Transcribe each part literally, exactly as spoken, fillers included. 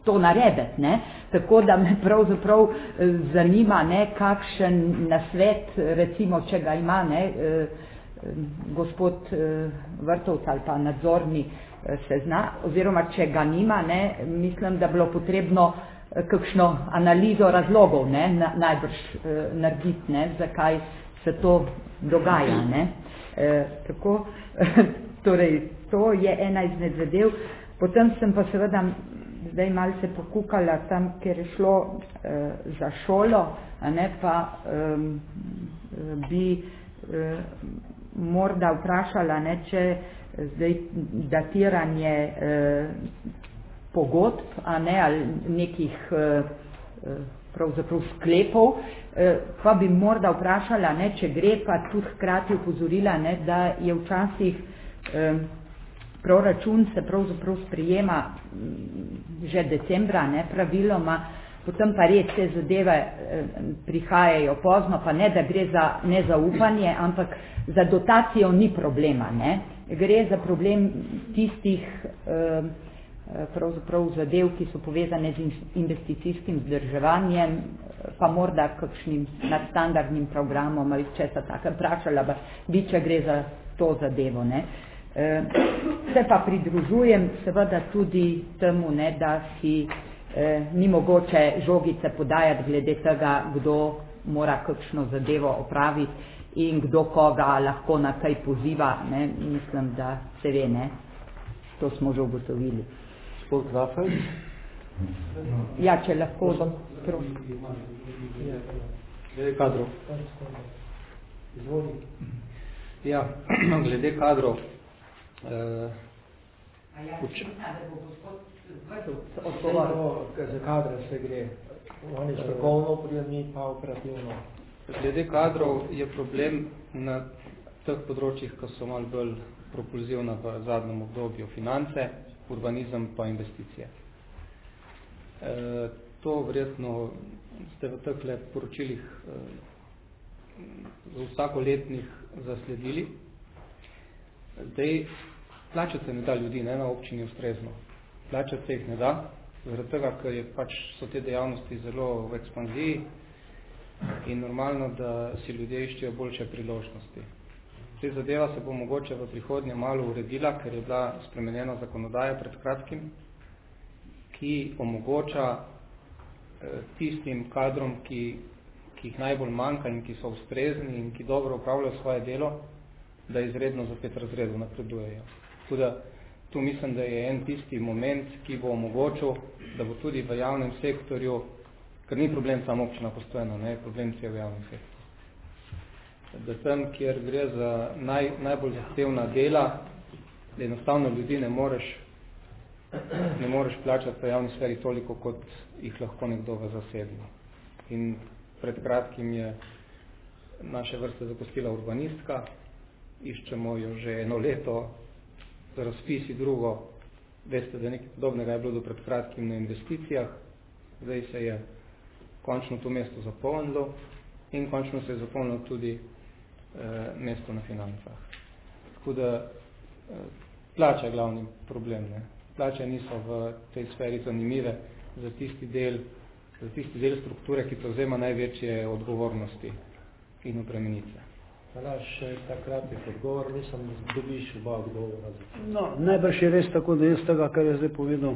to narediti, ne. Tako da me pravzaprav zanima, ne, kakšen nasvet, recimo, če ga ima, ne, gospod Vrtovec ali pa nadzorni se zna, oziroma če ga nima, ne, mislim, da bilo potrebno kakšno analizo razlogov, ne, najbrž narediti, ne, zakaj se to dogaja, ne. E, tako, torej, to je ena izmed zadev. Potem sem pa seveda zdaj malce pokukala tam, kjer je šlo e, za šolo, a ne, pa e, bi e, morda vprašala, ne, če zdaj datiranje eh, pogodb, a ne, ali nekih eh, pravzaprav sklepov, eh, pa bi morda vprašala, ne, če gre, pa tudi hkrati upozorila, ne, da je včasih eh, proračun se pravzaprav sprejema že decembra, ne, praviloma, potem pa res te zadeve eh, prihajajo pozno, pa ne, da gre za nezaupanje, ampak za dotacijo ni problema, ne. Gre za problem tistih eh, pravzaprav zadev, ki so povezane z investicijskim vzdrževanjem, pa morda kakšnim nadstandardnim programom ali česa taka. Vprašala bi, če gre za to zadevo, ne. Eh, se pa pridružujem seveda tudi temu, ne, da si eh, ni mogoče žogice podajati glede tega, kdo mora kakšno zadevo opraviti in kdo koga lahko na kaj poziva, ne, mislim, da se ve, ne, to smo že ugotovili. Gospod Krafeld? Ja, če lahko, prosim. Glede kadrov. Izvoli. Ja, glede kadrov. Eh, A ja, uč... da bo gospod Vrtovec odgovarjal, za kadre se gre. Oni strokovno prijemni, pa operativno. Glede kadrov je problem na teh področjih, ki so malo bolj propulzivna v zadnjem obdobju, finance, urbanizem pa investicije. E, to verjetno ste v teh poročilih e, vsakoletnih zasledili. Zdaj, plačati ne da ljudi, ne, na občini ustrezno. Plačati jih ne da, zaradi tega, ker je pač so te dejavnosti zelo v ekspanziji, in normalno, da si ljudje iščejo boljše priložnosti. Te zadeva se bo mogoče v prihodnje malo uredila, ker je bila spremenjena zakonodaja pred kratkim, ki omogoča eh, tistim kadrom, ki, ki jih najbolj manjka in ki so ustrezni in ki dobro upravljajo svoje delo, da izredno za pet razredov napredujejo. Tudi tu mislim, da je en tisti moment, ki bo omogočil, da bo tudi v javnem sektorju, ker ni problem samo občina Postojna, ne, problem cel javni sektor. Da tam, kjer gre za naj, najbolj zahtevna dela, da enostavno ljudi ne moreš, ne moreš plačati v javni sferi toliko, kot jih lahko nekdo v zasebni. In pred kratkim je naše vrste zapustila urbanistka, iščemo jo že eno leto, razpisi drugo, veste, da nekaj podobnega je bilo do pred kratkim na investicijah, zdaj se je končno to mesto zapolnilo in končno se je zapolnilo tudi eh, mesto na financah. Tako da eh, plača je glavni problem, ne. Plače niso v tej sferi zanimive za tisti del, za tisti del strukture, ki prevzema največje odgovornosti in obremenice. Hvala, še takratnih odgovor, nisem dobiš oba odgovora. No, najbrž je res tako, da jaz tega, kar je zdaj povedal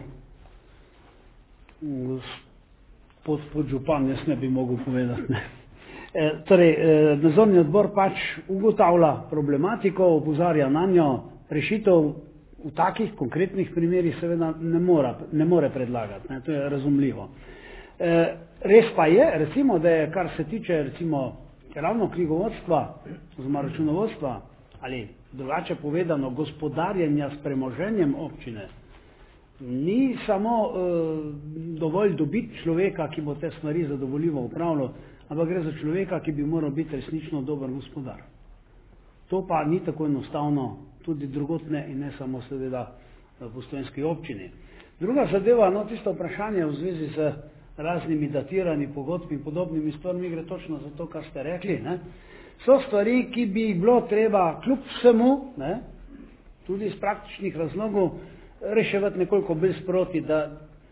gospod podžupan, jaz ne bi mogel povedati. Ne. E, torej, e, nadzorni odbor pač ugotavlja problematiko, opozarja na njo, rešitev v takih konkretnih primerih seveda ne, mora, ne more predlagati, ne, to je razumljivo. E, res pa je, recimo, da je, kar se tiče, recimo, ravno knjigovodstva, oziroma računovodstva, ali drugače povedano, gospodarjenja s premoženjem občine, ni samo e, dovolj dobiti človeka, ki bo te stvari zadovoljivo upravljal, ampak gre za človeka, ki bi moral biti resnično dober gospodar. To pa ni tako enostavno, tudi drugotne in ne samo seveda v postojnski občini. Druga zadeva, no, tisto vprašanje v zvezi z raznimi datirani pogodb in podobnimi stvarmi gre točno za to, kar ste rekli. Ne? So stvari, ki bi bilo treba kljub vsemu, ne, tudi iz praktičnih razlogov, reševati nekoliko bolj sproti, da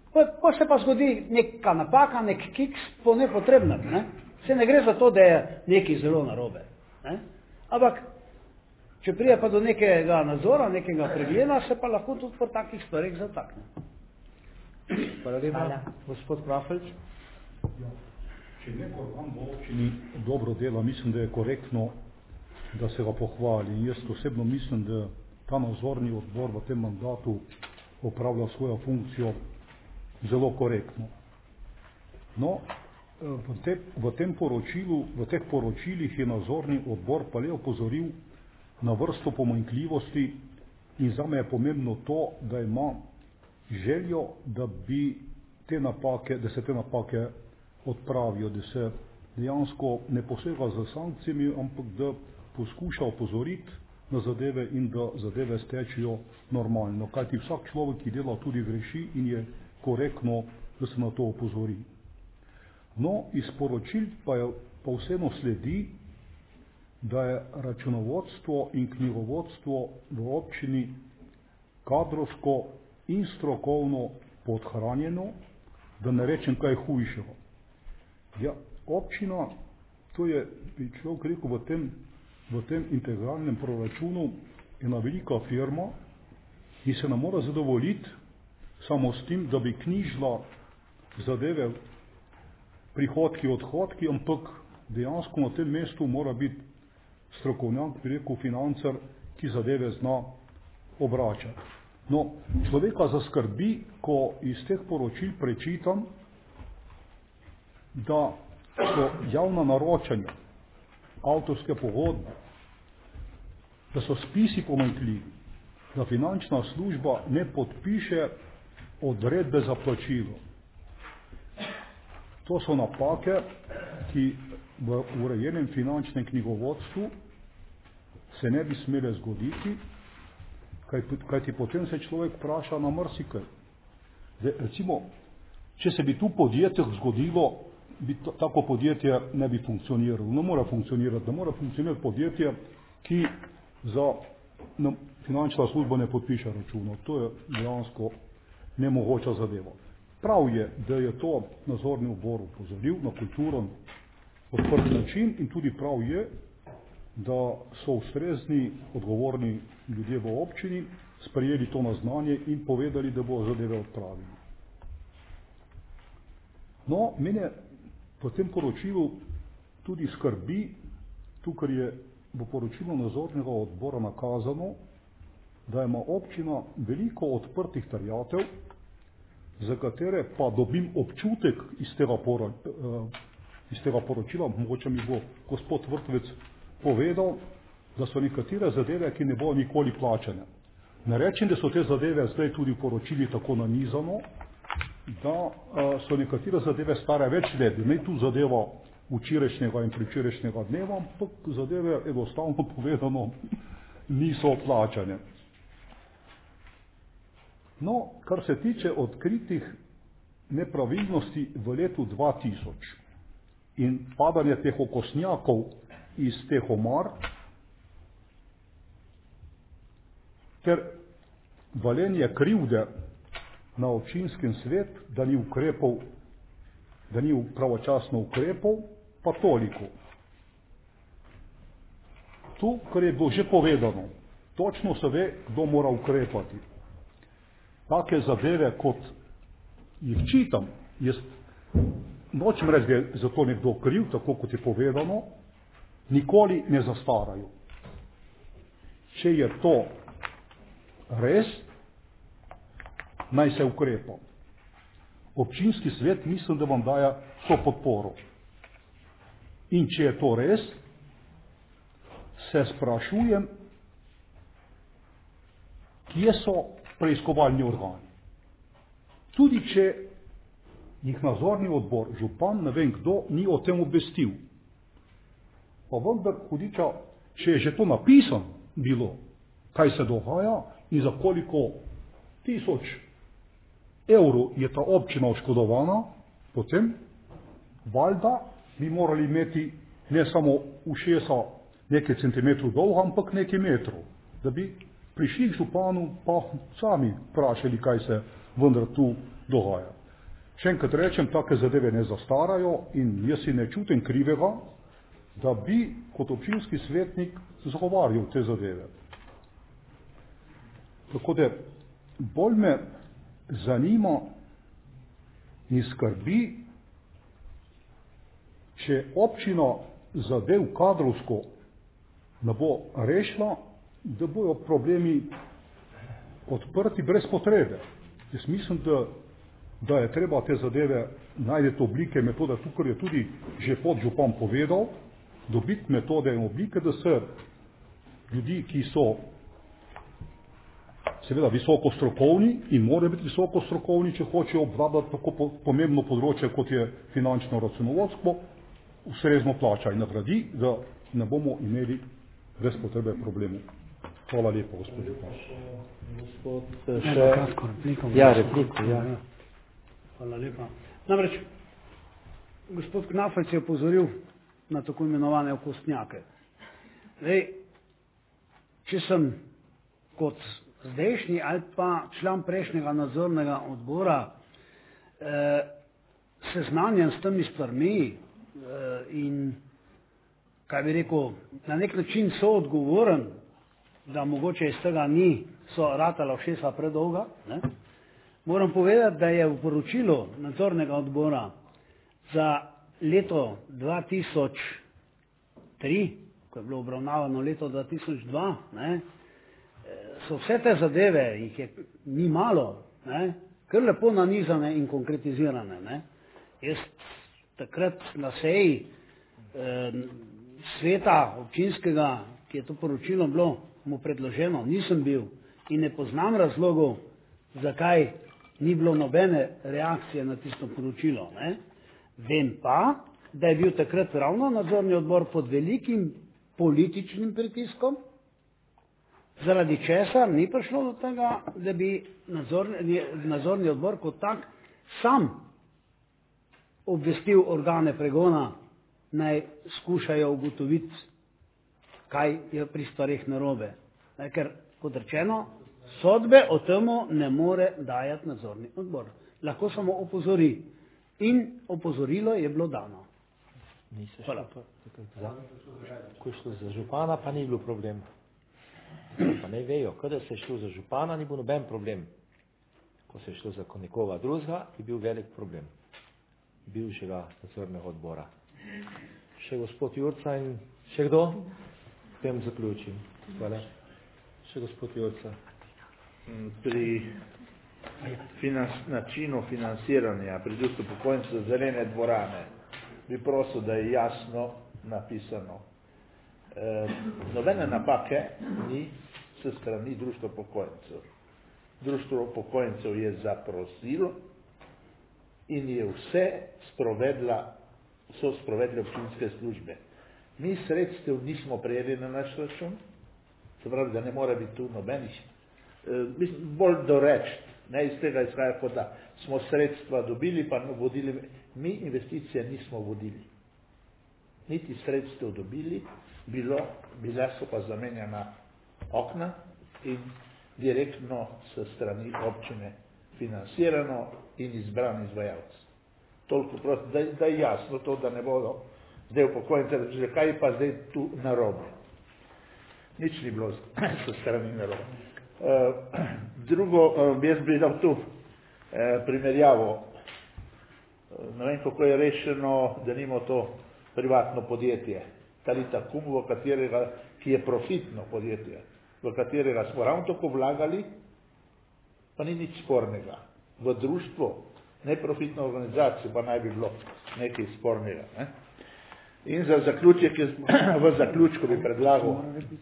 Pa, pa se pa zgodi neka napaka, nek kiks po nepotrebnem. Ne? Se ne gre za to, da je nekaj zelo narobe. Ne? Ampak, če prije pa do nekega nadzora, nekega pregleda, se pa lahko tudi po takih stvarih zatakne. Hvala lepa. Gospod Krafelč. Ja. Če nek organ v občini dobro dela, mislim, da je korektno, da se ga pohvali. In jaz osebno mislim, da ta nadzorni odbor v tem mandatu opravlja svojo funkcijo zelo korektno. No, v, te, v tem poročilu, v teh poročilih je nadzorni odbor pa le opozoril na vrsto pomanjkljivosti in zame je pomembno to, da ima željo, da bi te napake, da se te napake odpravijo, da se dejansko ne posega z sankcijami, ampak da poskuša opozoriti na zadeve in da zadeve stečejo normalno. Kajti vsak človek, ki dela, tudi greši in je korektno, da se na to opozori. No, iz poročil pa, je, pa vseeno sledi, da je računovodstvo in knjigovodstvo v občini kadrovsko in strokovno podhranjeno, da ne rečem kaj hujšega. Ja, občina, to je, bi človek rekel, v tem, v tem integralnem proračunu ena velika firma in se ne mora zadovoljiti samo s tem, da bi knjižila zadeve prihodki, odhodki, ampak dejansko na tem mestu mora biti strokovnjak, bi rekel financer, ki zadeve zna obračati. No, človeka zaskrbi, ko iz teh poročil prečitam, da so javna naročanja, avtorske pogodbe, da so spisi pomanjkljivi, da finančna služba ne podpiše odredbe za plačilo. To so napake, ki v urejenem finančnem knjigovodstvu se ne bi smele zgoditi, kajti potem se človek vpraša na marsikaj. Recimo, če se bi tu podjetjih zgodilo, bi tako podjetje ne bi funkcioniralo. Ne mora funkcionirati, da mora funkcionirati podjetje, ki za no, finančna služba ne podpiše računov. To je dejansko nemogoča zadeva. Prav je, da je to nadzorni odbor upozoril na kulturen, odprt način in tudi prav je, da so ustrezni, odgovorni ljudje v občini sprejeli to na znanje in povedali, da bo zadeve odpravili. No, mene v tem poročilu tudi skrbi, tukaj je v poročilu nadzornega odbora nakazano, da ima občina veliko odprtih terjatev, za katere pa dobim občutek iz tega, poro, iz tega poročila, mogoče mi bo gospod Vrtovec povedal, da so nekatere zadeve, ki ne bodo nikoli plačane. Ne rečem, da so te zadeve zdaj tudi v poročili tako nanizano, da so nekatere zadeve stare več let, ne tu zadeva včerajšnjega in pričerajšnjega dneva, ampak zadeve enostavno povedano niso plačane. No, kar se tiče odkritih nepravilnosti v letu dva tisoč in padanje teh okosnjakov iz teh omar, ter valenje krivde na občinskem svet, da ni ukrepov, da ni pravočasno ukrepov, pa toliko. Tu, kar je bilo že povedano, točno se ve, kdo mora ukrepati. Take zadeve, kot jih čitam, jaz nočem reči, da je za to nekdo kriv, tako kot je povedano, nikoli ne zastarajo. Če je to res, naj se ukrepa. Občinski svet mislim, da vam daje to podporo. In če je to res, se sprašujem, kje so preiskovalni organi. Tudi če jih nadzorni odbor, župan, ne vem kdo, ni o tem obvestil. Pa vendar, hudiča, če je že to napisano bilo, kaj se dogaja in za koliko tisoč evrov je ta občina oškodovana, potem valjda bi morali imeti ne samo ušesa nekaj centimetrov dolga, ampak nekaj metrov, da bi prišli k županu pa sami vprašali, kaj se vendar tu dogaja. še enkrat rečem, take zadeve ne zastarajo in jaz si ne čutim krivega, da bi kot občinski svetnik zagovarjal te zadeve. Tako da bolj me zanima in skrbi, če občina zadev kadrovsko ne bo rešila, da bojo problemi odprti brez potrebe. Jaz mislim, da, da je treba te zadeve najti oblike, metode, tukaj je tudi že podžupan povedal, dobiti metode in oblike, da se ljudi, ki so seveda visoko strokovni in morajo biti visoko strokovni, če hočejo obvladati tako pomembno področje, kot je finančno računovodstvo, ustrezno plača in nagradi, da ne bomo imeli brez potrebe problemov. Hvala lepo, gospod župan. Gospod, še... Kratko, repliko. Ja, repliko, ja. Hvala lepa. Namreč, gospod Knafelc je opozoril na tako imenovane okostnjake. Zdaj, če sem kot zdajšnji ali pa član prejšnjega nadzornega odbora eh, seznanjen s temi stvarmi eh, in, kaj bi rekel, na nek način so odgovoren, da mogoče iz tega ni, so ratala všesa predolga, ne? Moram povedati, da je v poročilu nadzornega odbora za leto dva tisoč tri, ko je bilo obravnavano leto dva tisoč dva, ne, so vse te zadeve, jih je ni malo, ne, kar lepo nanizane in konkretizirane. Ne. Jaz takrat na seji eh, sveta občinskega, ki je to poročilo bilo mu predloženo, nisem bil in ne poznam razlogov, zakaj ni bilo nobene reakcije na tisto poročilo. Ne. Vem pa, da je bil takrat ravno nadzorni odbor pod velikim političnim pritiskom, zaradi česar ni prišlo do tega, da bi nadzorni, nadzorni odbor kot tak sam obvestil organe pregona, naj skušajo ugotoviti, kaj je pri stvareh narobe. Ker, kot rečeno, sodbe o temu ne more dajati nadzorni odbor. Lahko samo opozori. In opozorilo je bilo dano. Hvala. Ko je šlo za župana, pa ni bilo problem. Pa ne vejo, kada se je šlo za župana, ni bil noben problem. Ko se je šlo za nekoga drugega, je bil velik problem. Bivšega nadzornega odbora. Še gospod Jurca in še kdo? Potem zaključim. Hvala. Še gospod Jurca. Pri finans, načinu financiranja pri društvu upokojencev zelene dvorane bi prosil, da je jasno napisano. E, nobene napake ni s strani društva upokojencev. Društvo upokojencev je zaprosilo in je vse sprovedla, so sprovedle občinske službe. Mi sredstev nismo prejeli na naš račun, se pravi, da ne mora biti tu nobenih. E, mislim, bolj doreči, ne iz tega izhaja, kot da smo sredstva dobili, pa vodili, mi investicije nismo vodili. Niti sredstev dobili, bilo, bile so pa zamenjana okna in direktno s strani občine financirano in izbran izvajalec. Toliko prosto, da, da je jasno to, da ne bodo zdaj upokojenci reči, kaj pa zdaj tu narobe. Nič ni bilo s strani narobe. Uh, drugo, uh, jaz bi dal tu uh, primerjavo. Uh, ne vem, kako je rešeno, da nimo to privatno podjetje. Talita Kum, v katerega, ki je profitno podjetje, v katerega smo ravno tako vlagali, pa ni nič spornega. V društvo, neprofitno organizacijo, pa naj bi bilo nekaj spornega. Ne? In za zaključek, v zaključku bi predlagal,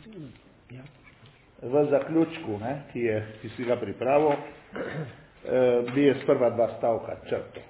v zaključku, ne, ki, je, ki si ga pripravil, eh, bi je sprva dva stavka črto.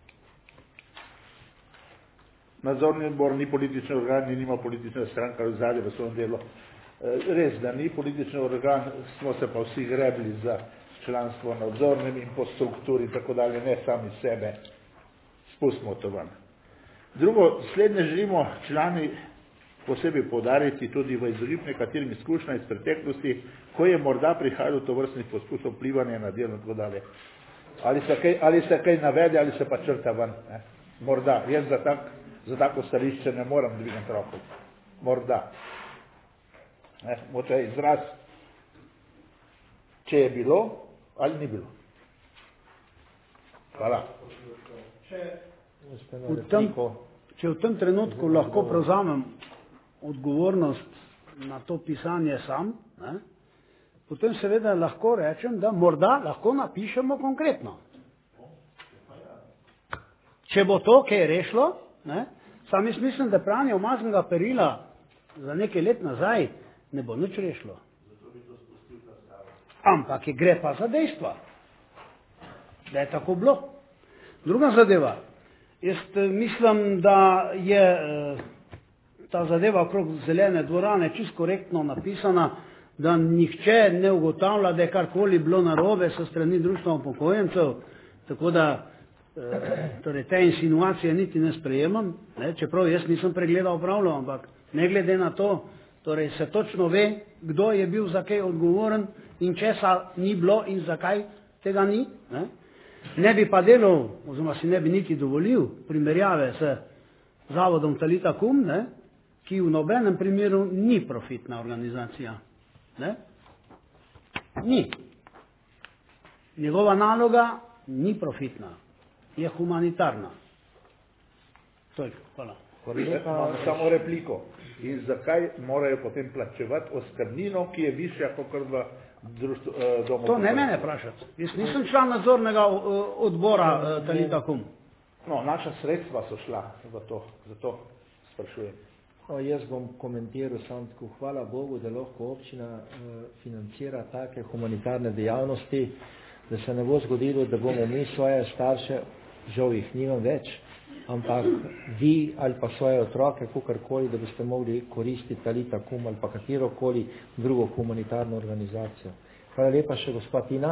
Nadzorni odbor ni politični organ, ni nima politična stranka v zadnje v svojem delu. Eh, res, da ni politični organ, smo se pa vsi grebli za članstvo nadzornim in po strukturi, tako dalje, ne sami sebe, spustimo to ven. Drugo, slednje želimo člani posebej podariti tudi v izogib nekaterim izkušnjam iz preteklosti, ko je morda prihajalo to vrstnih poskusov vplivanja na delo in tako dalje. Ali se kaj, ali se kaj navede, ali se pa črta ven. Ne? Morda. Jaz za, tak, za tako stališče ne moram dvigniti roko. Morda. Ne? Moče izraz, če je bilo ali ni bilo. Hvala. V tem, če v tem trenutku lahko prevzamem odgovornost na to pisanje sam, ne, potem seveda lahko rečem, da morda lahko napišemo konkretno. Če bo to, kaj je rešilo, ne, sam jaz mislim, da pranje umaznega perila za nekaj let nazaj ne bo nič rešilo. Ampak je gre pa za dejstva, da je tako bilo. Druga zadeva. Jaz mislim, da je ta zadeva okrog zelene dvorane čisto korektno napisana, da nihče ne ugotavlja, da je karkoli bilo narobe so strani društva upokojencev, tako da torej, te insinuacije niti ne sprejemam, ne, čeprav jaz nisem pregledal pravilo, ampak ne glede na to, torej se točno ve, kdo je bil za kaj odgovoren in česa ni bilo in zakaj tega ni. Ne. Ne bi pa delal, oziroma si ne bi niti dovolil primerjave s zavodom Talita Kum, ne, ki v nobenem primeru ni profitna organizacija. Ne? Ni. Njegova naloga ni profitna, je humanitarna. Toliko, hvala. Imam samo repliko. In zakaj morajo potem plačevati oskrbnino, ki je višja kot v društvu eh, domu? To ne mene vprašati. Jaz nisem član nadzornega odbora eh, Talita Kum. No, naša sredstva so šla v to, zato sprašujem. No, jaz bom komentiral samo tako, hvala Bogu, da lahko občina eh, financira take humanitarne dejavnosti, da se ne bo zgodilo, da bomo mi svoje starše, žal jih nimam več, ampak vi ali pa svoje otroke, kakorkoli, da boste mogli koristiti Talita Kum ali pa katerokoli drugo humanitarno organizacijo. Hvala lepa še gospa Tina.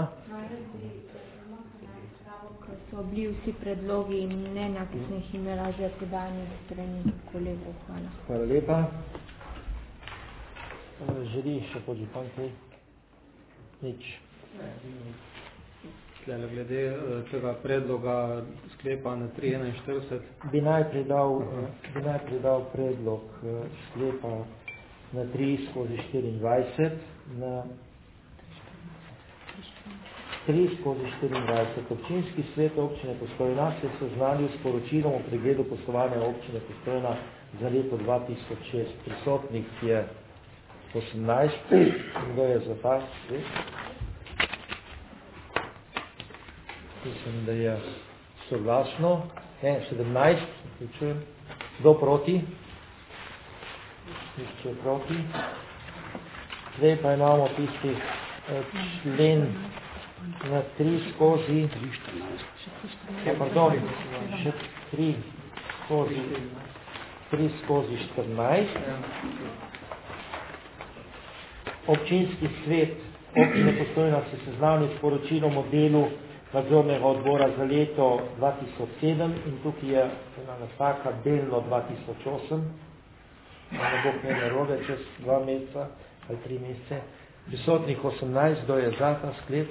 Ker so bili vsi predlogi in mnenja, ki sem jih imela že podanje v strani kolegov. Hvala. Hvala lepa. Želi še podžupan kaj? Nič. Glede tega predloga sklepa na tri enainštirideset. Bi najprej dal, bi najprej dal predlog sklepa na tri skozi štiriindvajset, na tri skozi štiriindvajset. Občinski svet občine Postojna se je seznanil s poročilom o pregledu poslovanja občine Postojna za leto dva tisoč šest. Prisotnih je osemnajst. Kdo je za ta svet? Mislim, da je soglasno. Ne, sedemnajst. Pričujem. Kdo proti? Nihče proti. Zdaj pa imamo tisti člen na tri skozi, ja, pardon, še tri skozi, tri skozi štirinajst. Občinski svet občine Postojna se seznanil s poročilom o delu nadzornega odbora za leto dva tisoč sedem in tukaj je ena napaka delno dva tisoč osem, ne bo kaj narobe čez dva meseca ali tri mesece. Prisotnih osemnajst, kdo je za ta sklep?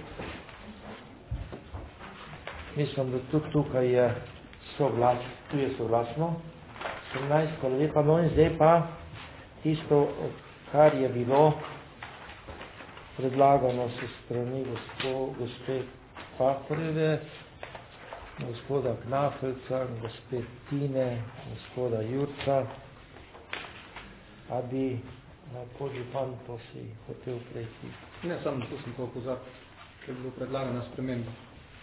Mislim, da tudi tukaj je soglas, tu je soglasno. osemnajst, hvala lepa. No in zdaj pa tisto, kar je bilo predlagano se strani gospo, gospe Pahorjeve, gospoda Knafelca, gospe Tine, gospoda Jurca, a bi podžupan to si hotel prejti. Ne, samo to sem to opozoril, ker je bilo predlagana sprememba.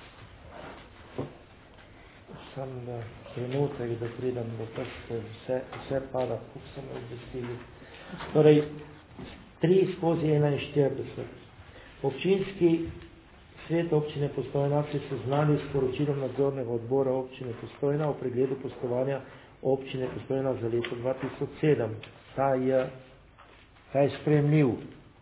Sam da trenutek, da pridem do prste, vse, vse pada, kako so me obvestili. Torej, tri skozi enainštirideset. Občinski svet občine Postojna se seznanil s poročilom nadzornega odbora občine Postojna o pregledu poslovanja občine Postojna za leto dva tisoč sedem. Ta je, ta je sprejemljiv.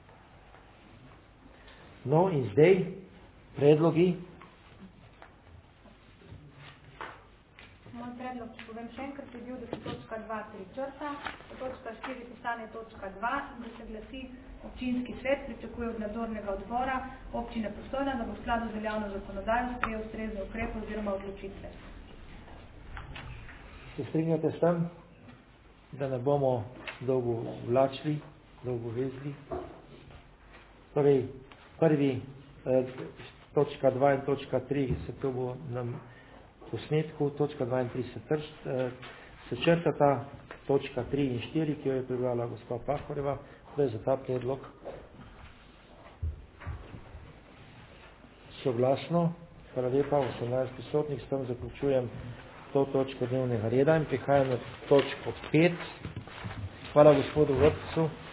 No in zdaj predlogi. Moj predlog, če povem še enkrat, je bil, da se točka dva tri črta, točka štiri postane točka dva in da se glasi občinski svet pričakuje od nadzornega odbora občine Postojna, da bo v skladu z veljavno zakonodajo sprejel ustrezne ukrepe oziroma odločitve. Se strinjate s tem, da ne bomo dolgo vlačili, dolgo vezli? Torej, prvi eh, točka dva in točka tri se to bo nam posnetku, točka dva in tri se, trž, eh, se črtata, točka tri in štiri, ki jo je prebrala gospa Pahoreva, to je za ta predlog. Soglasno, hvala lepa, osemnajst prisotnih, s tem zaključujem to točko dnevnega reda in prihajam na točko pet. Hvala gospodu Vrtcu.